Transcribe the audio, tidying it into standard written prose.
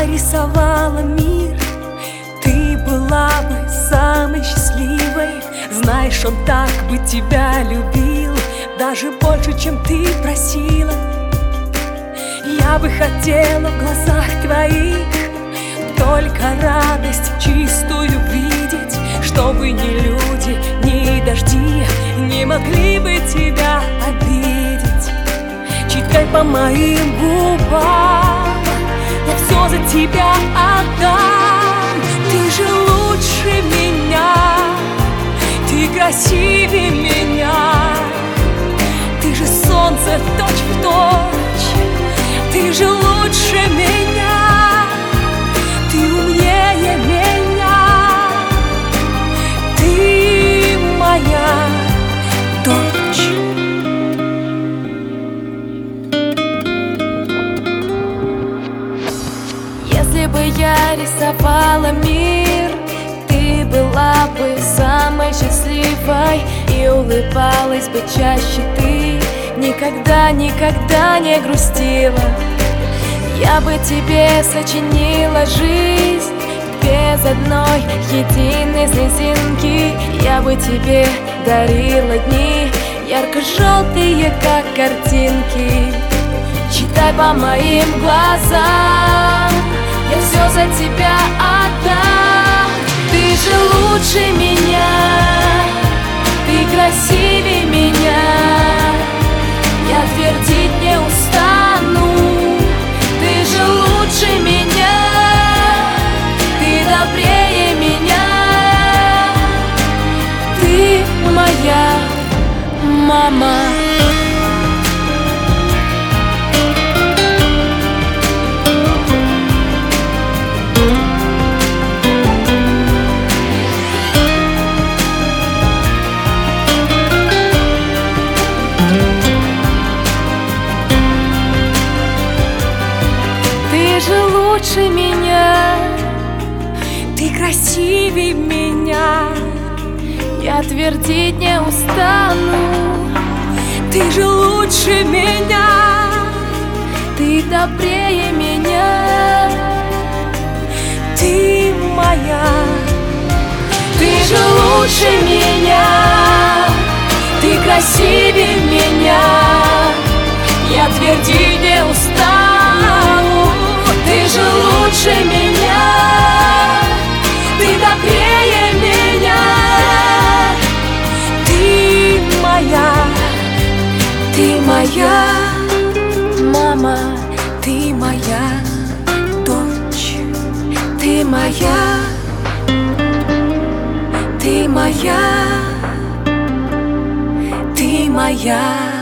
я рисовала мир, ты была бы самой счастливой. Знаешь, он так бы тебя любил, даже больше, чем ты просила. Я бы хотела в глазах твоих только радость чистую видеть, чтобы ни люди, ни дожди не могли бы тебя обидеть. Читай по моим губам, я все за тебя отдам. Ты же лучше меня, ты красивее меня, ты же солнце точь-в-точь, ты же лучше меня, ты умнее меня, ты моя дочь. Если бы я рисовала мир, ты была бы самой счастливой и улыбалась бы чаще ты. Никогда, никогда не грустила. Я бы тебе сочинила жизнь без одной единой слезинки. Я бы тебе дарила дни ярко-желтые, как картинки. Читай по моим глазам, я все за тебя отдам. Ты же лучше меня, ты красивее меня, я твердить не устану. Ты же лучше меня, ты добрее меня, ты моя мама. Ты же лучше меня, ты красивее меня, я твердить не устану. ты же лучше меня, ты добрее меня, ты моя. ты же лучше меня, ты красивее меня, я твердить не устану. Ты же лучше меня, ты добрее меня, ты моя, ты моя мама, ты моя дочь, ты моя, ты моя, ты моя.